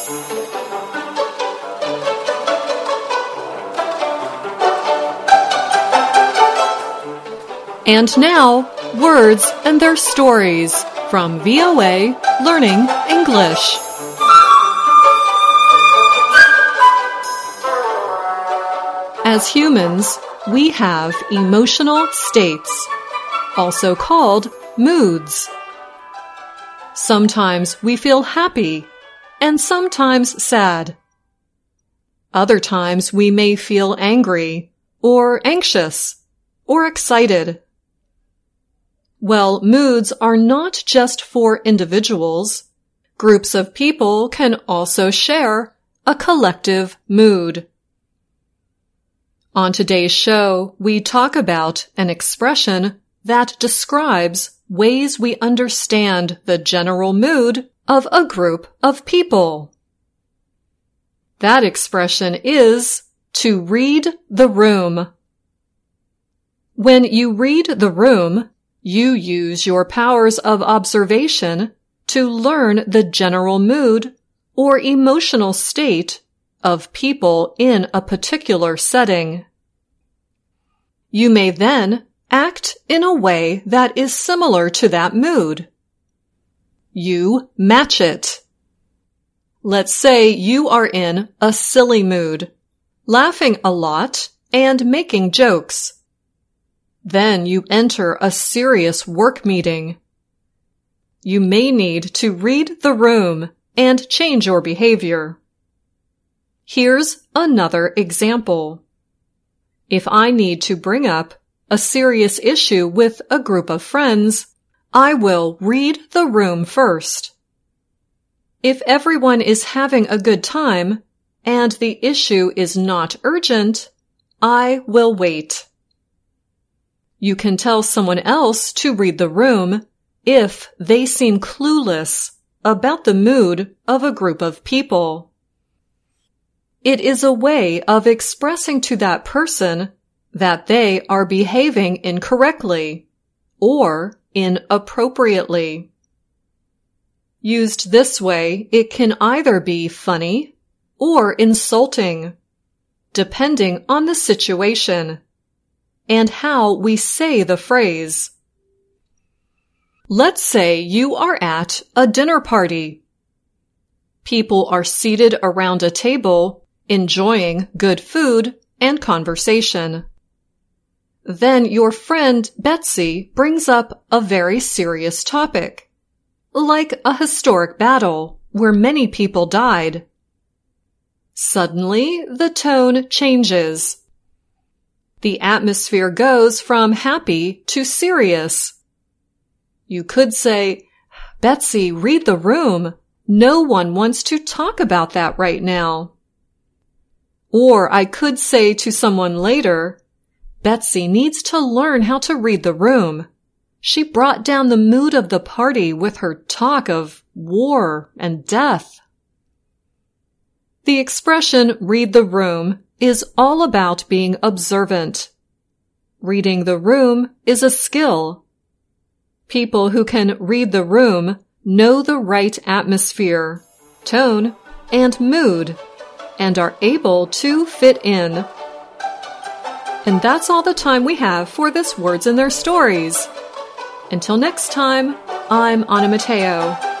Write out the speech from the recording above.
And now, words and their stories from VOA Learning English. As humans, we have emotional states, also called moods. Sometimes we feel happy and sometimes sad. Other times we may feel angry or anxious or excited. Well, moods are not just for individuals. Groups of people can also share a collective mood. On today's show, we talk about an expression that describes ways we understand the general mood of a group of people. That expression is to read the room. When you read the room, you use your powers of observation to learn the general mood or emotional state of people in a particular setting. You may then act in a way that is similar to that mood. You match it. Let's say you are in a silly mood, laughing a lot and making jokes. Then you enter a serious work meeting. You may need to read the room and change your behavior. Here's another example. If I need to bring up a serious issue with a group of friends, I will read the room first. If everyone is having a good time and the issue is not urgent, I will wait. You can tell someone else to read the room if they seem clueless about the mood of a group of people. It is a way of expressing to that person that they are behaving incorrectly or inappropriately. Used this way, it can either be funny or insulting, depending on the situation and how we say the phrase. Let's say you are at a dinner party. People are seated around a table, enjoying good food and conversation. Then your friend Betsy brings up a very serious topic, like a historic battle where many people died. Suddenly, the tone changes. The atmosphere goes from happy to serious. You could say, "Betsy, read the room. No one wants to talk about that right now." Or I could say to someone later, "Betsy needs to learn how to read the room. She brought down the mood of the party with her talk of war and death." The expression "read the room" is all about being observant. Reading the room is a skill. People who can read the room know the right atmosphere, tone, and mood, and are able to fit in. And that's all the time we have for this Words and Their Stories. Until next time, I'm Anna Mateo.